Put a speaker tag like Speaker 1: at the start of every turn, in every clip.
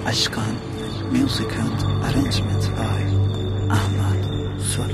Speaker 1: Ashkan, music and arrangement by Ahmad Sul.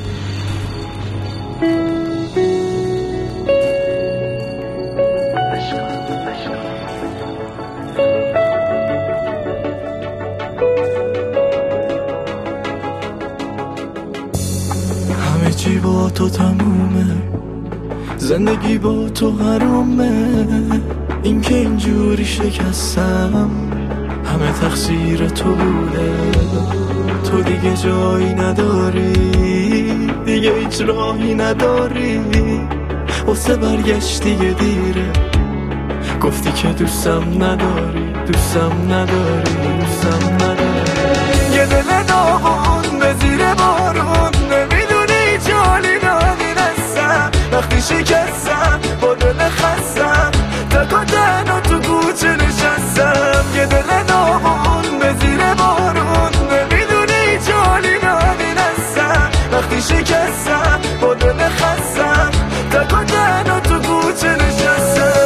Speaker 2: همه چی با تو تمومه، زندگی با تو حرامه. این که اینجوری شکستم همه تقصیر تو بوده. تو دیگه جایی نداری، دیگه هیچ راهی نداری. واسه برگشت دیگه دیره. گفتی که دوستم نداری، دوستم نداری، دوستم نداری. یه دل داغون به زیر بارون، نمیدونی جالی نانی نستم. وقتی شکستم با دل خستم، تکا تنها تو کوچه نشستم. یه دل داغون به زیر بارون، نمیدونی جالی نانی نستم. وقتی شکستم با دل خستم، تکا تنها تو کوچه نشستم.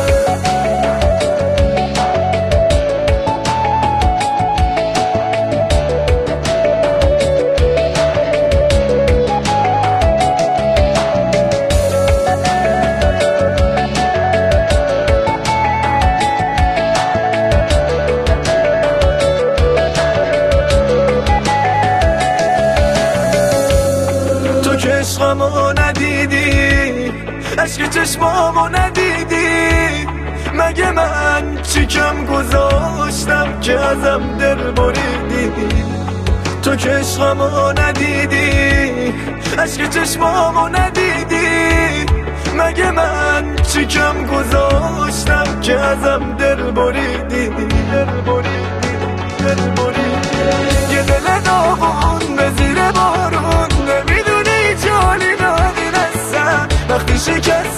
Speaker 2: عشقمو ندیدی، عشق چشمامو ندیدی. مگه من چی کم گذاشتم که ازم دل بریدی؟ تو که عشقمو ندیدی، عشق چشمامو ندیدی. مگه من چی کم گذاشتم که ازم دل بریدی؟ یه دل داغون به زیر بارون، نمیدونی جالی نانی نستم. وقتی شکست